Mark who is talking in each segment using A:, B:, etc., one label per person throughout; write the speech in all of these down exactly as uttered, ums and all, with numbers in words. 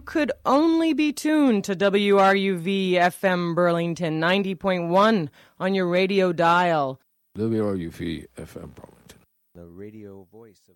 A: could only be tuned to W R U V F M Burlington ninety point one on your radio dial.
B: W R U V F M Burlington.
C: The radio voice of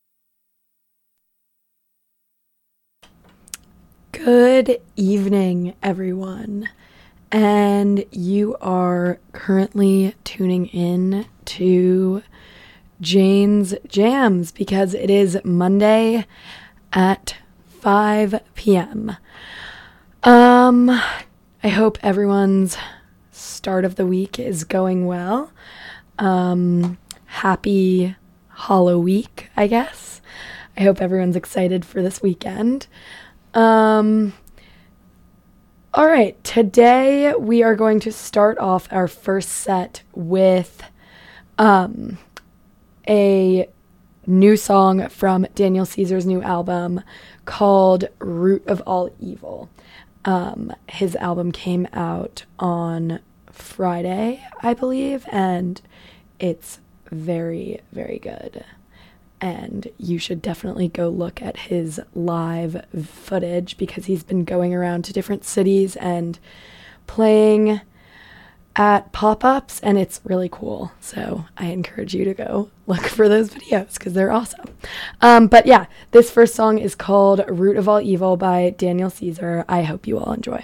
D: Good evening, everyone. And you are currently tuning in to Jane's Jams because it is Monday at five p.m. Um, I hope everyone's start of the week is going well. Um, happy Hollow Week, I guess. I hope everyone's excited for this weekend. Um, all right, today we are going to start off our first set with um, a new song from Daniel Caesar's new album called Root of All Evil. Um, his album came out on Friday, I believe, and it's very, very good. And you should definitely go look at his live footage because he's been going around to different cities and playing at pop-ups, and it's really cool. So I encourage you to go look for those videos because they're awesome. Um, but yeah, this first song is called Root of All Evil by Daniel Caesar. I hope you all enjoy.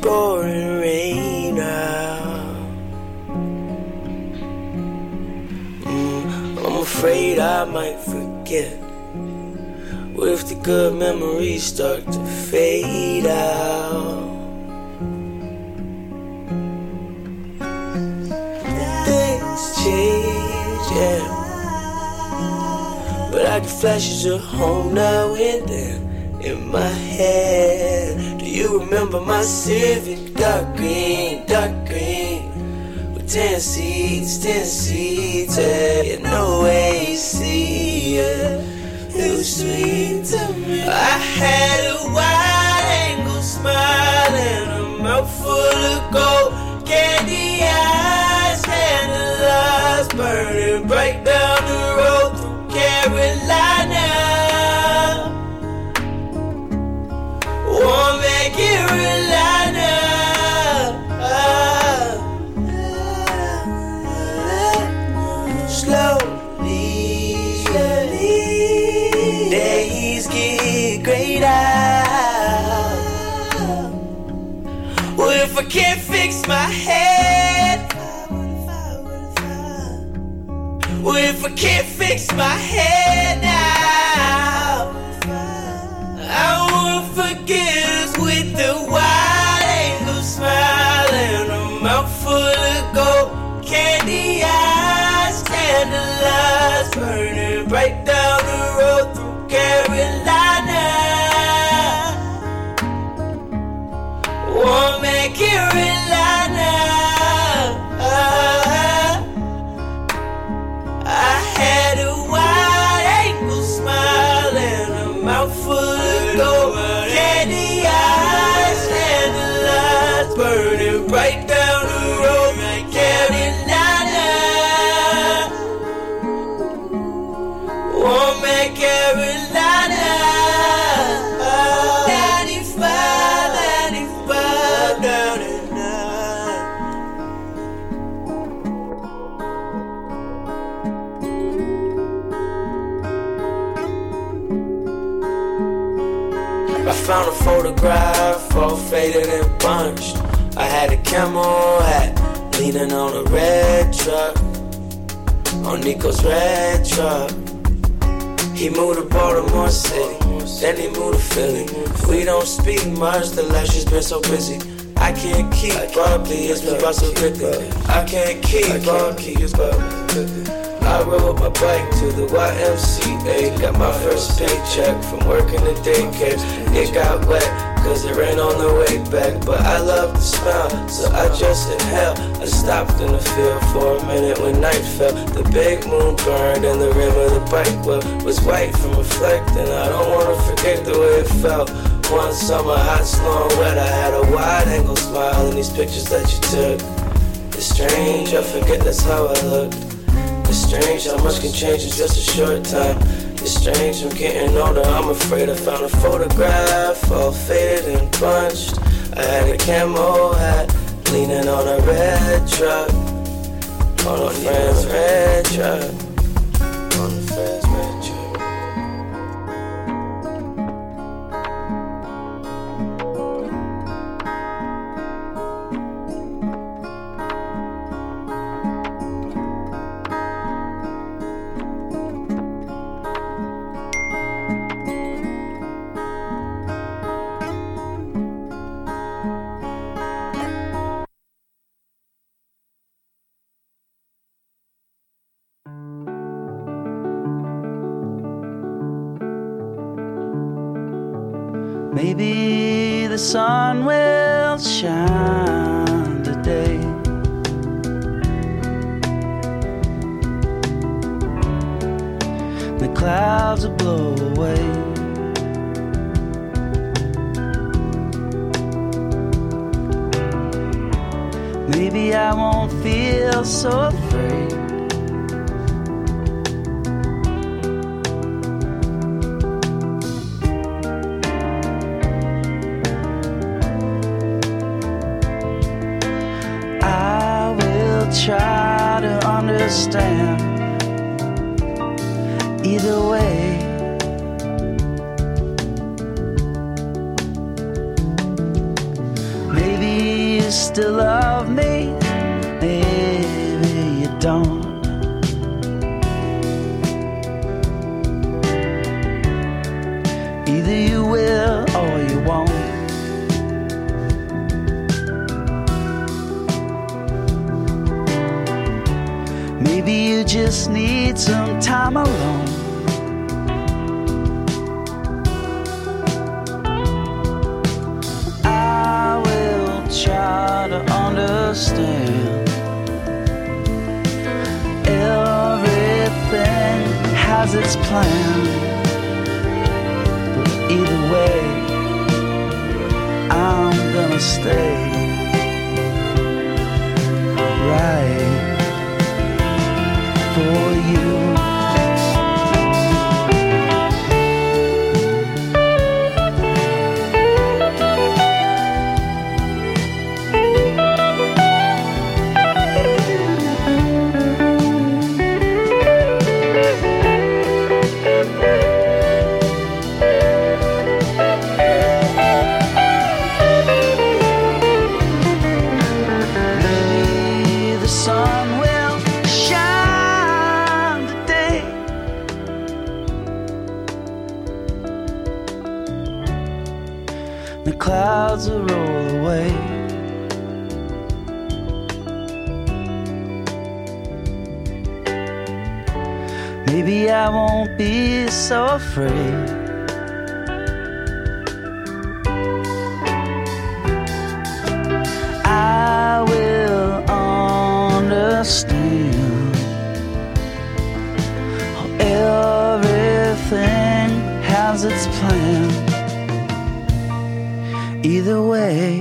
E: pouring rain out. Mm, I'm afraid I might forget. What if the good memories start to fade out? Things change, yeah, but I get flashes of home now and then in my head. Do you remember my Civic? Dark green, dark green, with ten seats, ten seats, yeah, no A C, yeah. It was sweet to me. I had a wide angle smile and a mouth full of gold candy eyes, candlelights burning bright down the road through Carolina. Warm at Carolina. Slowly, slowly, days get greater. What if I can't fix my head? What if I can't fix my head now? I wanna forget us with the wide angle smile and a mouth full of gold candy eyes, candlelights burning bright down the road through Carolina. Warm at Carolina. I had a wide angle smile and a mouth full of gold candy eyes, candlelights burning bright down the road, Carolina. Warm at Carolina. ninety-five, ninety-five down at night. I found a photograph all faded and bunched. I had a camel hat leaning on a red truck, on Nico's red truck. He moved to Baltimore City, then he moved to Philly. We don't speak much, the last year's been so busy. I can't keep up, it's been about so quickly. I can't keep up, keep up. I rode my bike to the Y M C A. Got my first paycheck from working at daycare. It got wet, cause it rained on the way back. But I love the smell, so I just inhaled. I stopped in the field for a minute when night fell. The big moon burned and the rim of the bike wheel was white from reflecting. I don't wanna forget the way it felt. One summer, hot, slow and wet, I had a wide angle smile in these pictures that you took. It's strange, I forget that's how I looked. It's strange how much can change in just a short time. It's strange I'm getting older, I'm afraid I found a photograph all faded and punched. I had a camo hat leaning on a red truck, on a friend's red truck, on a friend's red truck.
F: Maybe the sun will shine today. The clouds will blow away. Maybe I won't feel so afraid. Try to understand either way. Maybe still love me, maybe you don't. Either you will or you won't. Maybe you just need some time alone. I will try to understand. Everything has its plan. But either way, I'm gonna stay right for you. Maybe the sun will shine today. The clouds will roll away. Maybe I won't be so afraid. I will understand how everything has its plan. Either way,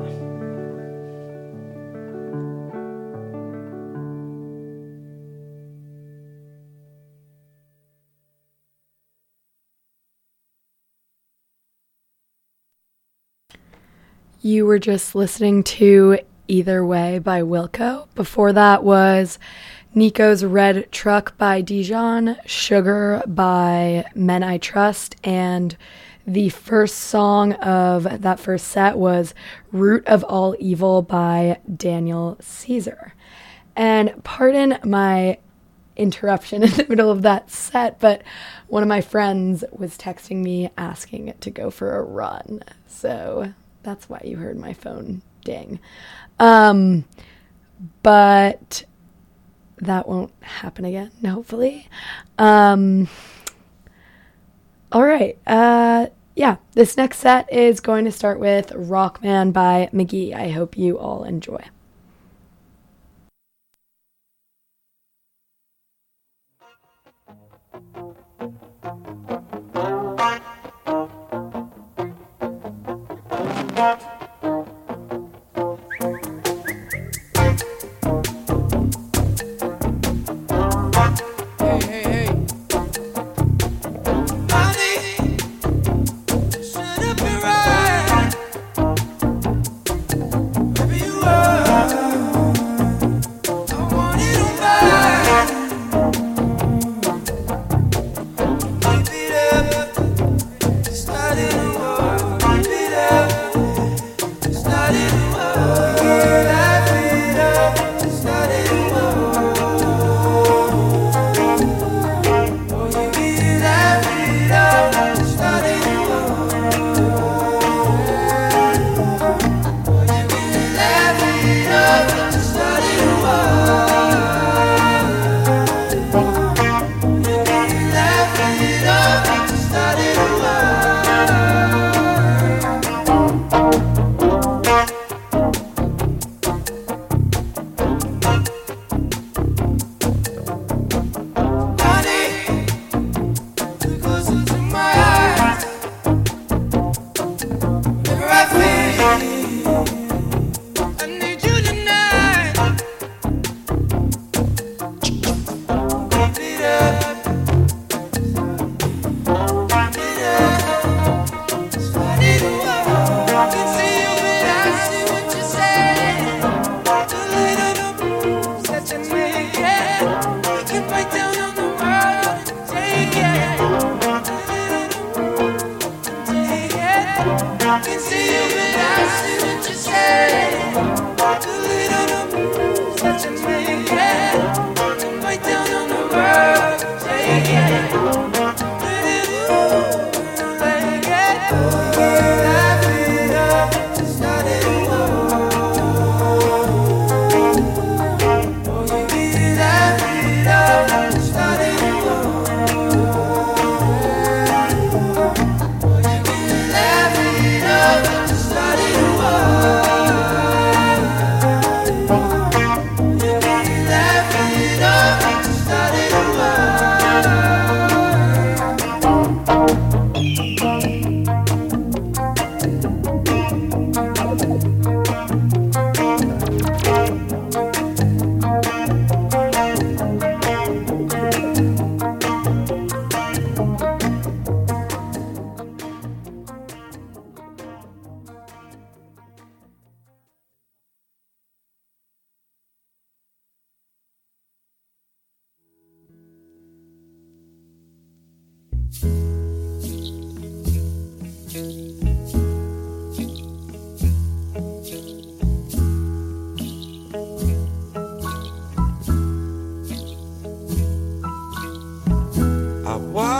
D: You were just listening to Either Way by Wilco. Before that was Nico's Red Truck by Dijon, Sugar by Men I Trust, and the first song of that first set was Root of All Evil by Daniel Caesar. And pardon my interruption in the middle of that set, but one of my friends was texting me asking to go for a run. So that's why you heard my phone ding. Um, but that won't happen again, hopefully. Um, all right. Uh, yeah, this next set is going to start with Rockman by McGee. I hope you all enjoy.
E: Started a war, keep it up.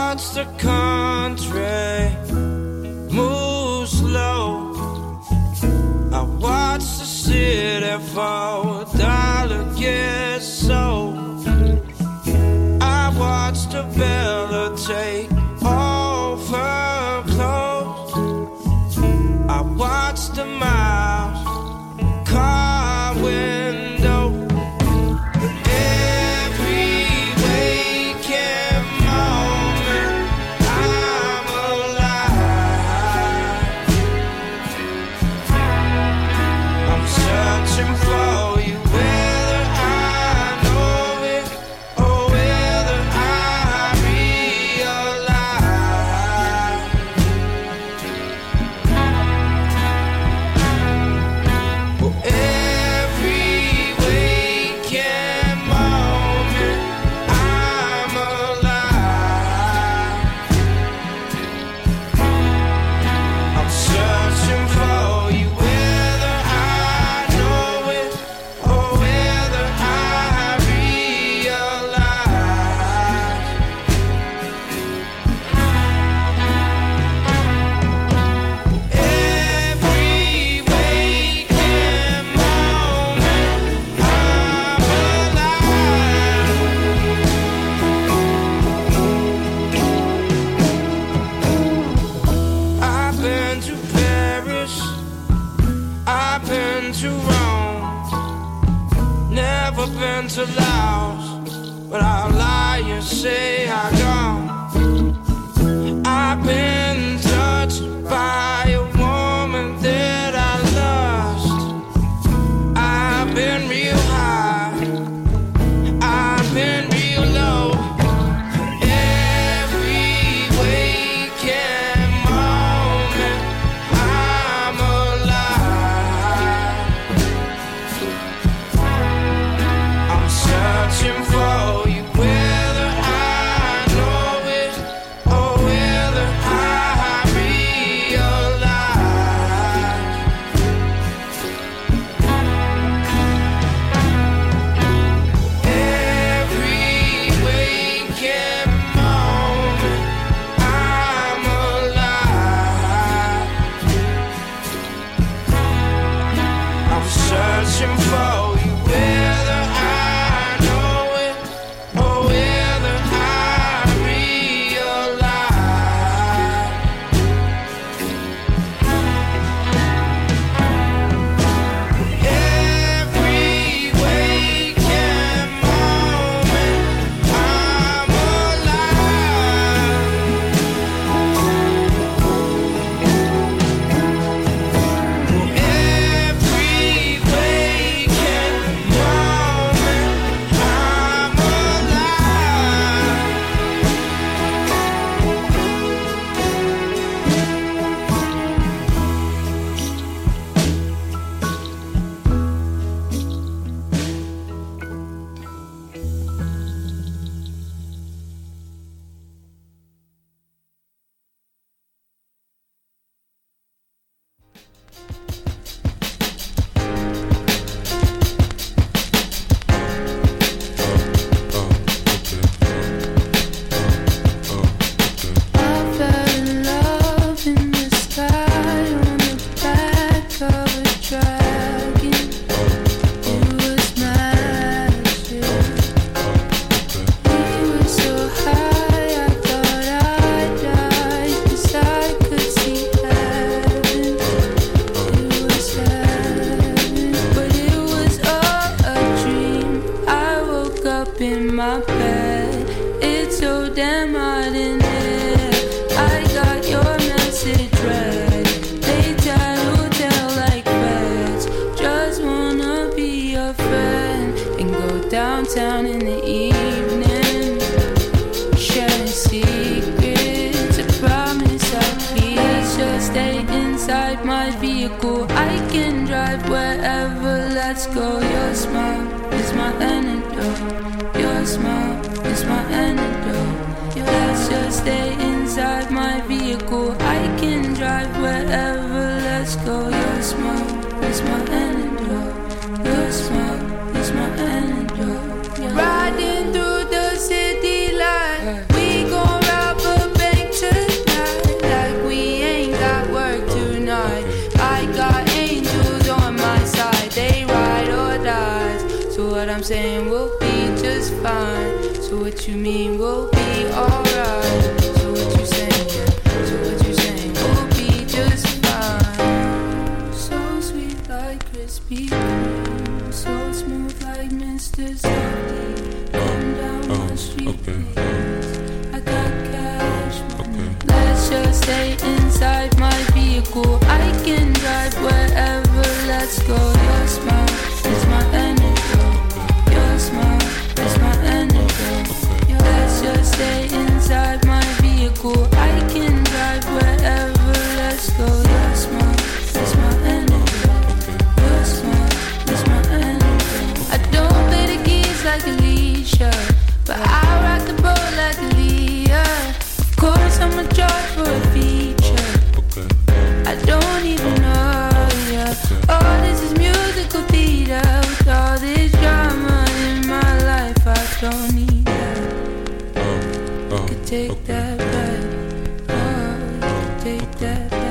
E: watch the country move slow. I watch the city for a dollar get sold. I watch the Bella take off her clothes. I watch the miles car window. Every waking moment I'm alive. I'm searching for you, whether I know it or whether I realize. Well, every waking moment I'm alive. I'm searching for you, whether I know it or whether I realize. Every waking moment I'm alive. I've been to Paris, I've been to Rome, never been to Laos, but I'll lie and say I gone. I've been touched by a woman that I lost. I've been real high, I've been real low. Every waking moment I'm alive. I'm searching for you, whether I know it or whether I
G: vehicle. I can drive wherever, let's go. Your smile is my antidote. Your smile is my antidote. Let's just stay inside my vehicle. I can drive wherever, let's go. Your smile is my antidote. Your smile is my antidote. Riding through the city light, we gon' rob a what you mean we'll be alright. So what you saying, so what you saying, we'll be just fine. So sweet like Krispy Kreme, so smooth like Mister Softee. Come down
H: Oh,
G: my street,
H: okay.
G: please. I got cash money. Let's just stay inside my vehicle. I can drive wherever, let's go. Your smile is my antidote. Your smile is my antidote. Let's just stay inside my vehicle. I can drive wherever, let's go. Your smile is my antidote. Your smile is my antidote. I don't play the keys like Alicia, but I rock the boat like Aaliyah. Of course I'm a charge for a feature. I don't even know, yeah. All this is musical theater. With all this drama in my life, I don't need that. You could take that back. Oh, you could take that back.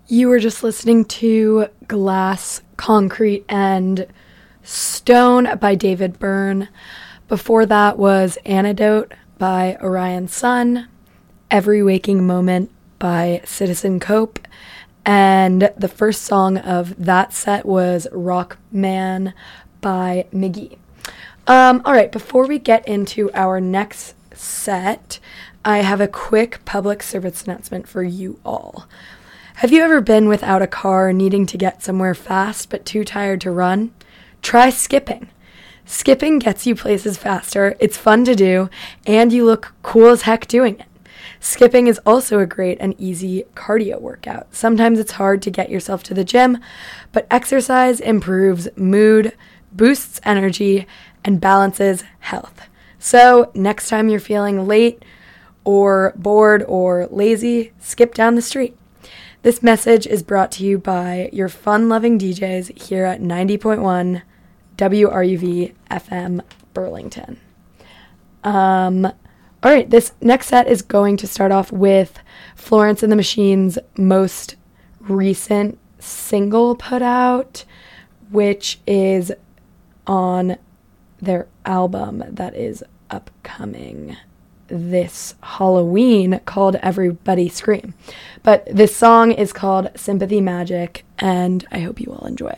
D: You were just listening to Glass, Concrete, and Stone by David Byrne. Before that was Antidote by Orion Sun, Every Waking Moment by Citizen Cope, and the first song of that set was Rock Man by Miggy. Um, all right, before we get into our next set, I have a quick public service announcement for you all. Have you ever been without a car needing to get somewhere fast but too tired to run? Try skipping. Skipping gets you places faster, it's fun to do, and you look cool as heck doing it. Skipping is also a great and easy cardio workout. Sometimes it's hard to get yourself to the gym, but exercise improves mood, boosts energy, and balances health. So next time you're feeling late or bored or lazy, skip down the street. This message is brought to you by your fun-loving D Js here at ninety point one W R U V F M Burlington. Um, all right, this next set is going to start off with Florence and the Machine's most recent single put out, which is on their album that is upcoming this Halloween called Everybody Scream. But this song is called Sympathy Magic, and I hope you all enjoy it.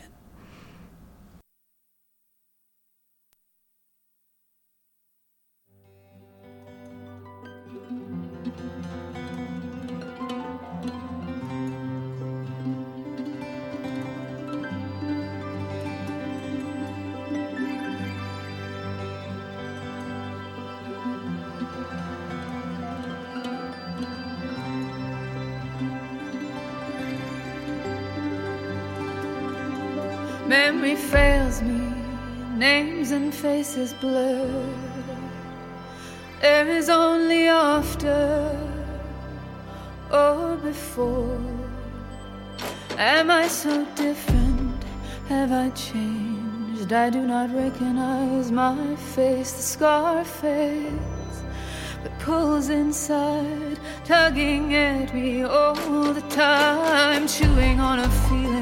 G: Memory fails me, names and faces blur. There is only after or before. Am I so different? Have I changed? I do not recognize my face. The scar fades, but pulls inside, tugging at me all the time, chewing on a feeling,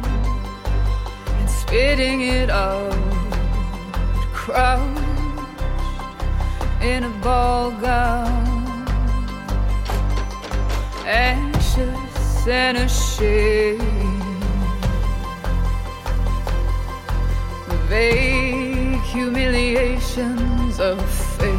G: spitting it out, crouched in a ball gown, anxious and ashamed, the vague humiliations of fate.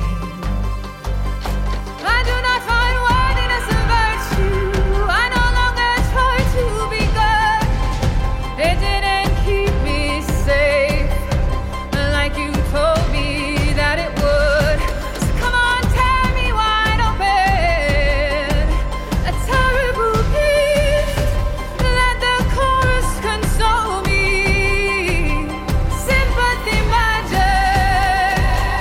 G: I do not find worthiness and virtue. I no longer try to be good. It didn't keep me safe like you told me that it would. So come on, tear me wide open, a terrible gift. Let the chorus console me. Sympathy magic,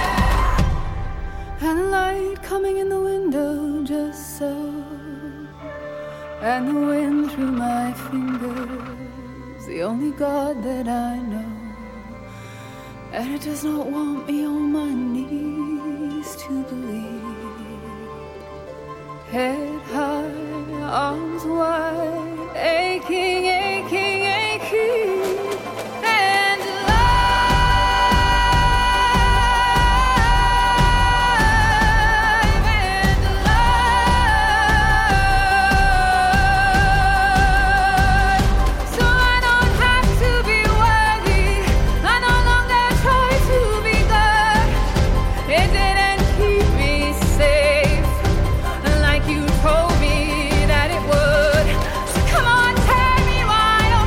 G: and the light coming in the window just so, and the wind through my fingers, the only God that I know. And it does not want me on my knees to believe. Head high, arms wide, aching, aching, aching, and alive, and alive. So I don't have to be worthy. I no longer try to be good. It didn't keep me safe like you told me that it would. So come on, tear me wide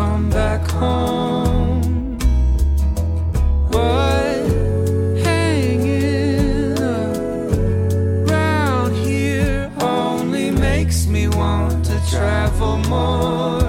H: come back home. What hanging around here only makes me want to travel more.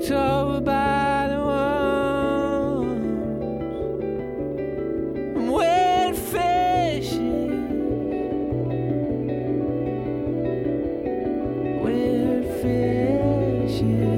H: looked over by the walls and went fishing. Went fishing.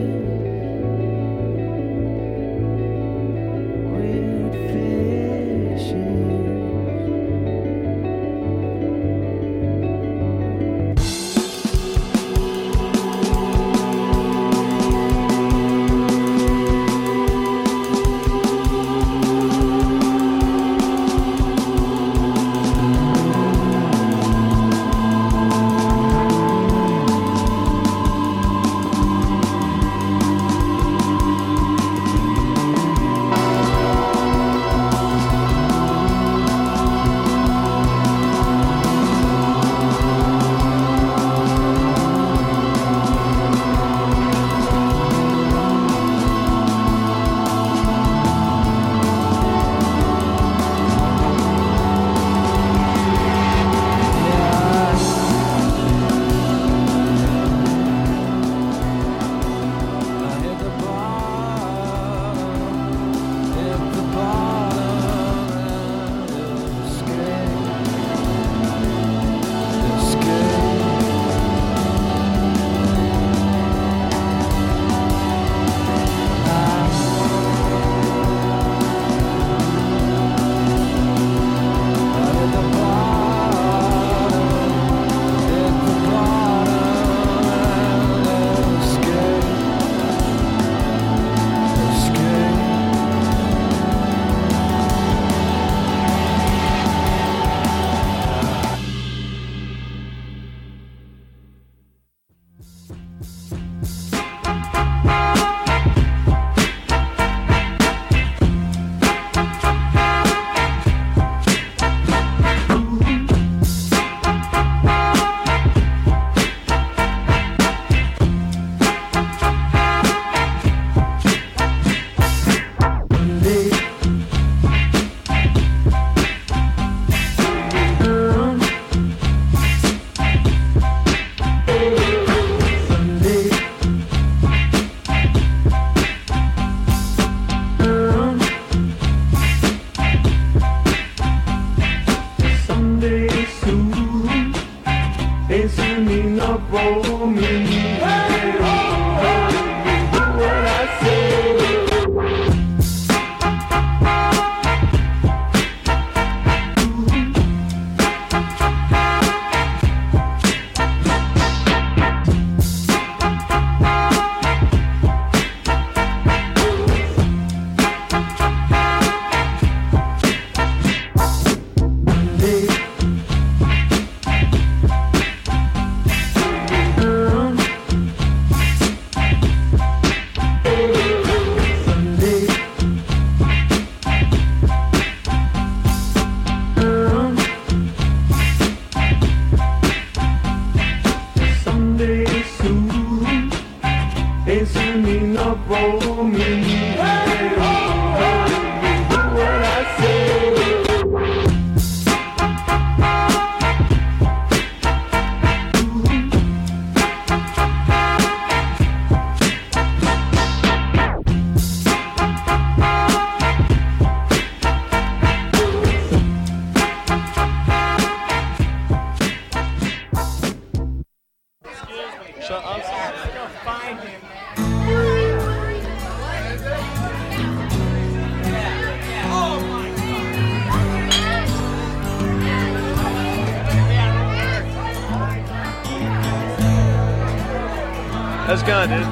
I: How's it going, dude?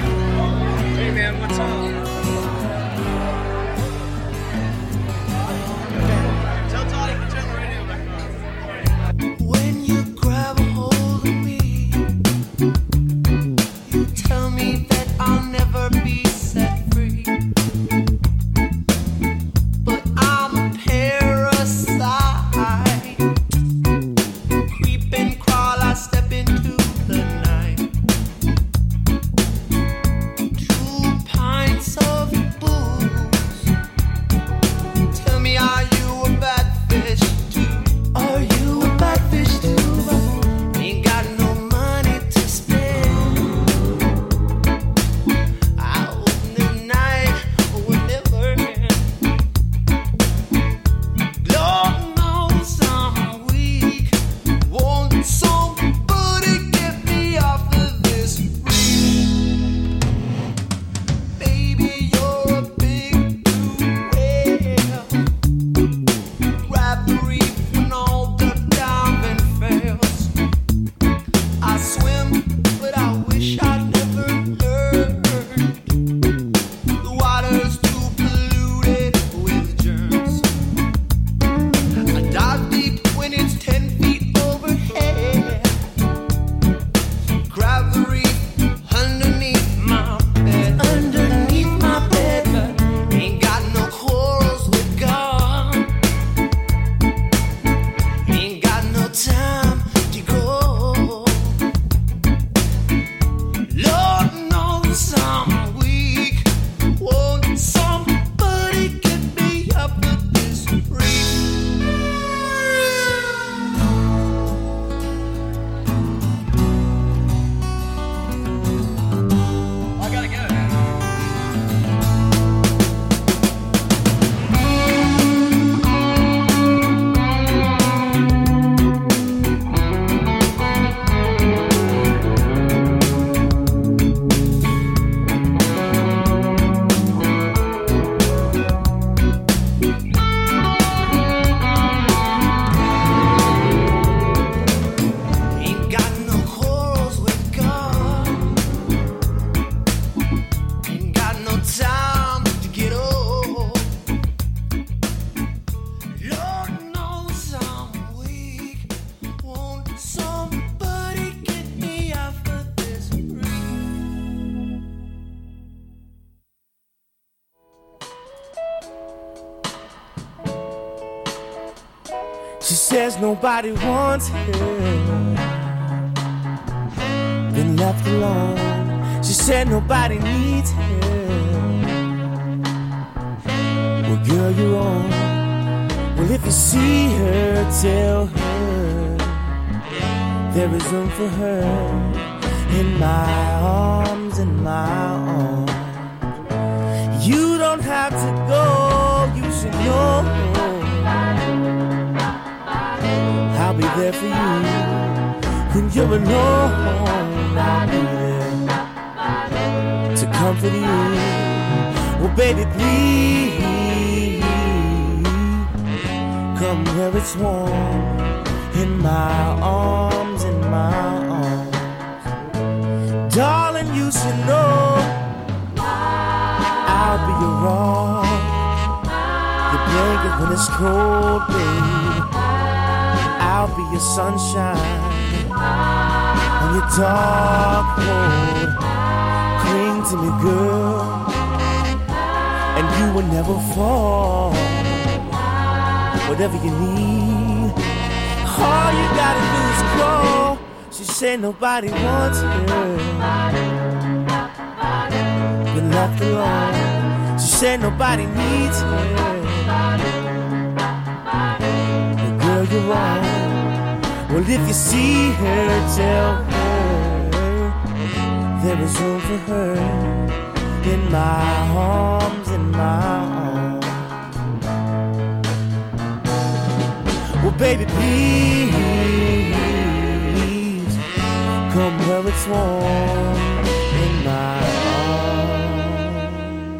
J: Hey, man, what's up? Tell Todd he can turn the radio back on. When you grab a hold of me, you tell me that I'll never be set free. But I'm a parasite. Creep and crawl, I step into the night. Two pints
E: She says nobody wants her, been left alone. She said nobody needs her. Well, girl, you're wrong. Well, if you see her, tell her there is room for her in my arms, in my arms. You don't have to go, you should know I'll be there for you. When you're alone, I'll be there to comfort you. Well, baby, please come where it's warm, in my arms, in my arms. Darling, you should know I'll be your rock, your blanket when it's cold, babe. I'll be your sunshine on your dark road. Cling to me, girl, and you will never fall. Whatever you need, all you gotta do is crawl. She said nobody wants her, been left alone. She said nobody needs her. But girl, you're wrong. Well, if you see her, tell her there is room for her in my arms, in my arms. Well, baby, please come where it's warm, in my arms.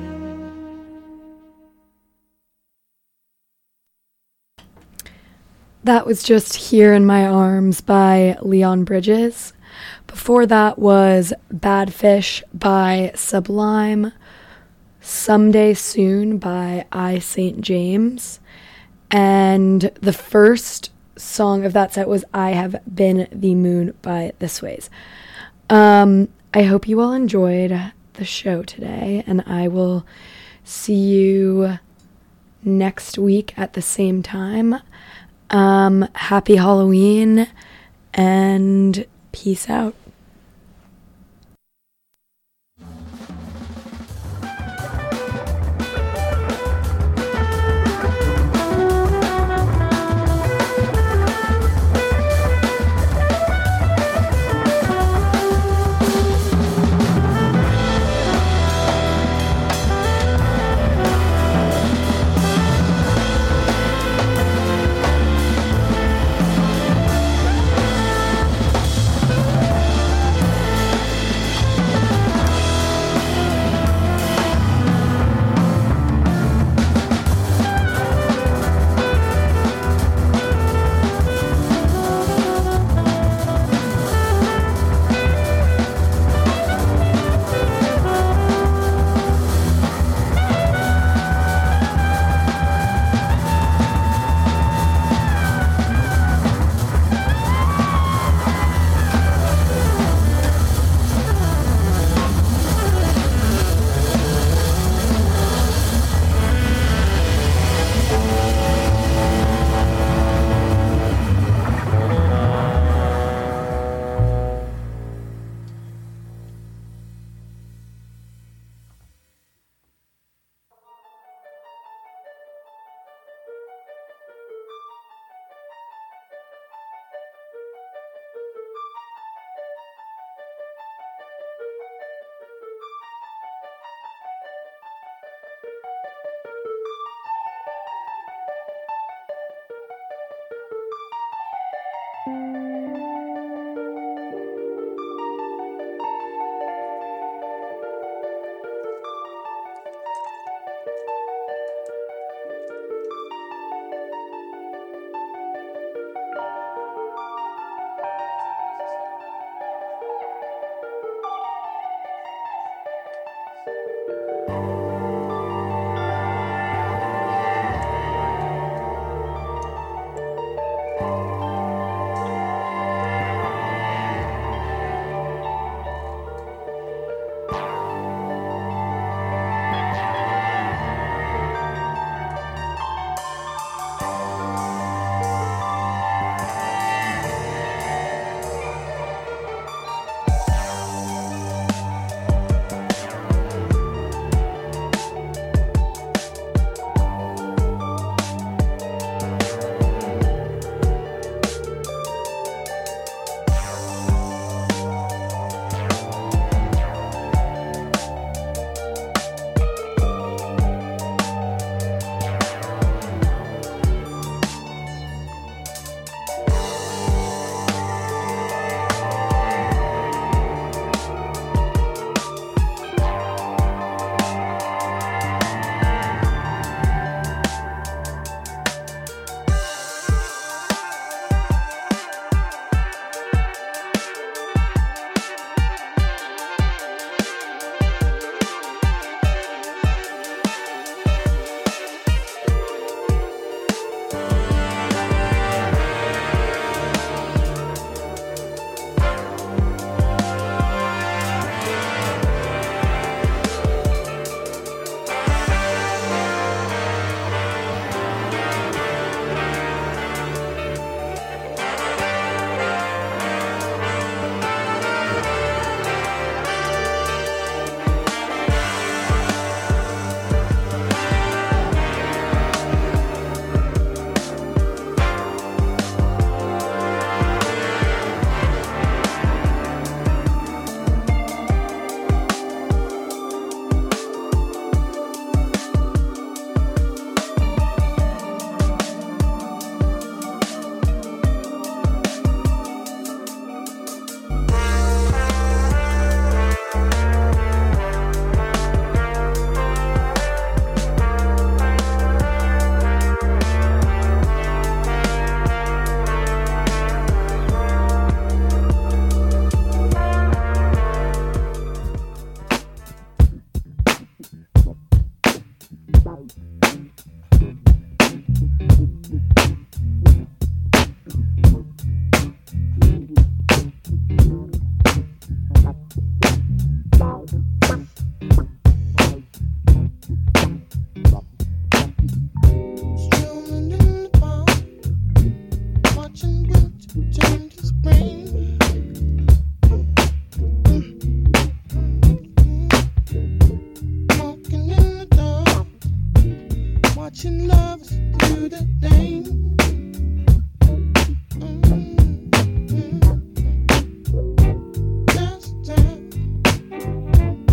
D: That was just Here in My Arms by Leon Bridges. Before that was Bad Fish by Sublime, Someday Soon by I Saint James, and the first song of that set was I Have Been the Moon by This Ways. Um, I hope you all enjoyed the show today, and I will see you next week at the same time. Um, happy Halloween, and peace out.